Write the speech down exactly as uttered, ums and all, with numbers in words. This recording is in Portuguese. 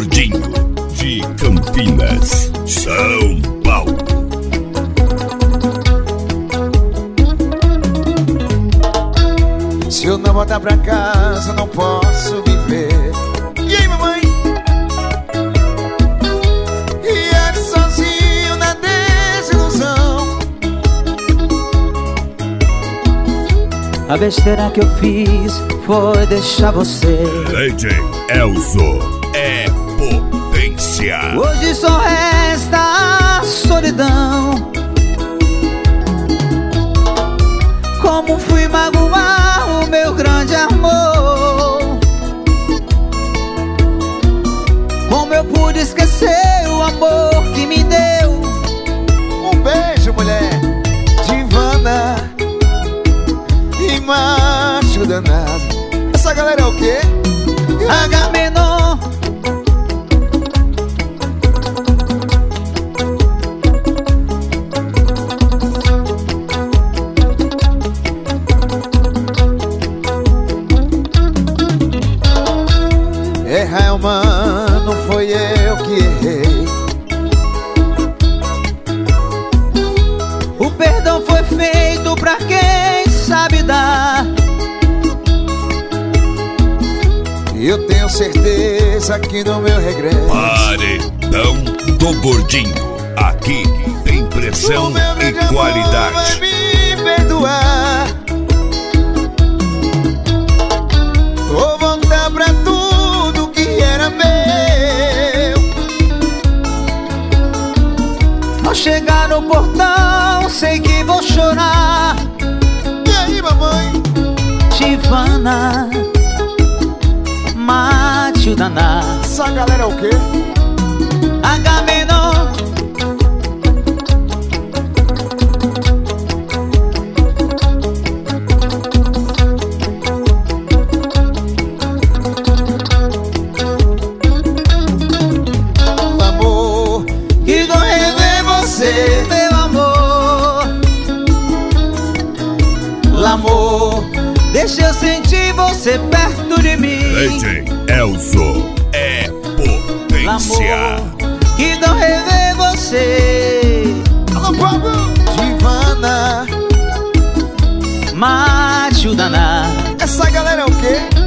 Gordinho, de Campinas, São Paulo. Se eu não voltar pra casa, não posso viver. E aí, mamãe? E é sozinho na desilusão. A besteira que eu fiz foi deixar você. D J Elzo é potência. Hoje só resta a solidão. Como fui magoar o meu grande amor? Como eu pude esquecer o amor que me deu? Um beijo, mulher divana e macho danado. Essa galera é o quê? H menor. Errar, mano, foi eu que errei. O perdão foi feito pra quem sabe dar. E eu tenho certeza que no meu regresso Paredão do Gordinho. Aqui tem pressão e qualidade. vai me perdoar. Vou voltar pra tudo que era meu. Ao chegar no portão, sei que vou chorar. E aí, mamãe? Tivana, mate o danar. Essa galera é o quê? H menor. Amor, Que dor rever você, meu amor. L'amor, deixa eu sentir você perto de mim. D J Elzo é potência. L'amor, que dor rever você. alô, Pablo. Divana, Mate o danar. essa galera é o quê?